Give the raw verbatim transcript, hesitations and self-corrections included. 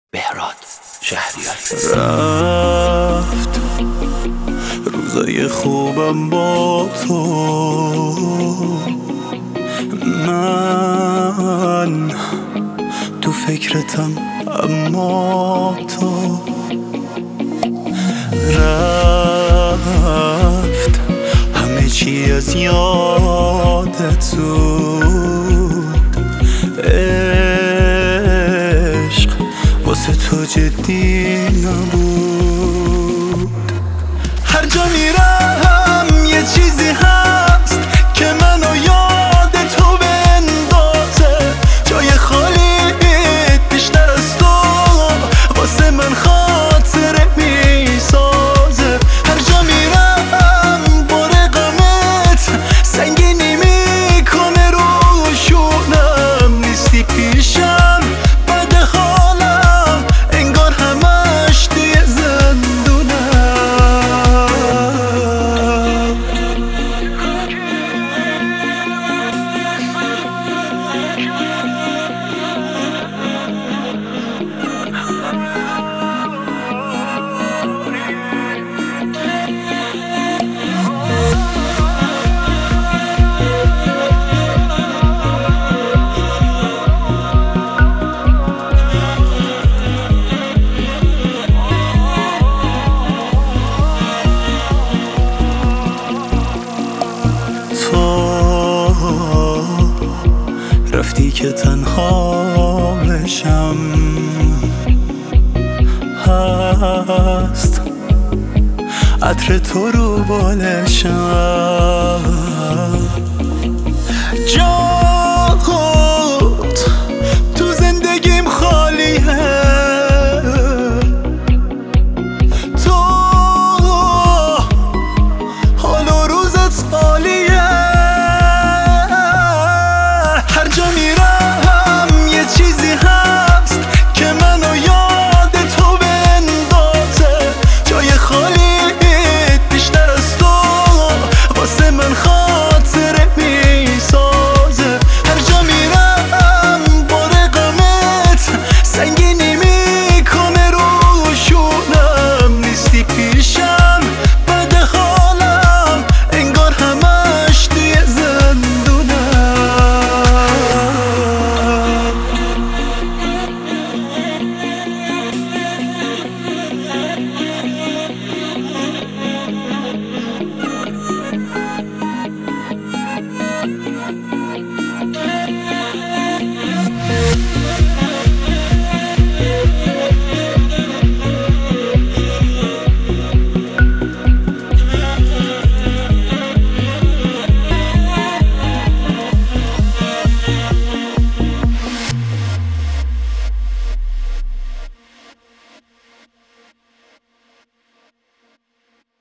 بهراد شهریاری. رفت روزای خوبم با تو، من تو فکرتم اما تو رفت، همه چی از یادت زود، عشق واسه تو جدی نبود. هر جا میرم یه چیزی هست که منو یاد تو بندازه، جای خالی بیشتر از تو واسه من خاطره میسازه. هر جا میرم بار غمت سنگینی میکنه رو شونم، نیستی پیشم بد حالم انگار همش توی زندونم. رفتی که تنها بشم، هست عطر تو رو بالشم.